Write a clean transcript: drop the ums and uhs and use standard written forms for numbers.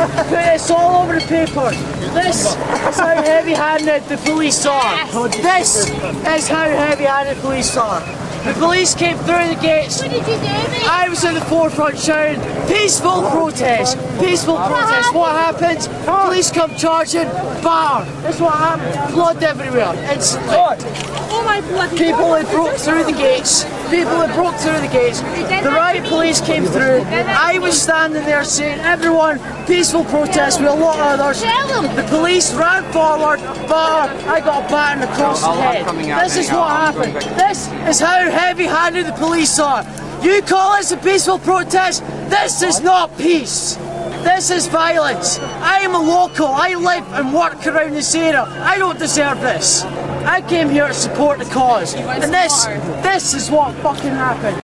It's all over the paper. This is how heavy-handed the police are. This is how heavy-handed police are. The police came through the gates. What did you do, mate? I was in the forefront shouting, peaceful protest, peaceful protest. What happens? Police come charging, bar. That's what happened. Blood everywhere, instantly. Oh my bloody People had broke through the gates. People had broke through the gates. The riot police came through. I was standing there saying, everyone, peaceful protest with a lot of others. The police ran forward, bar. I got a baton across the head. This is what happened. This is how heavy-handed the police are. You call this a peaceful protest? This is not peace. This is violence. I am a local. I live and work around this area. I don't deserve this. I came here to support the cause. And this is what fucking happened.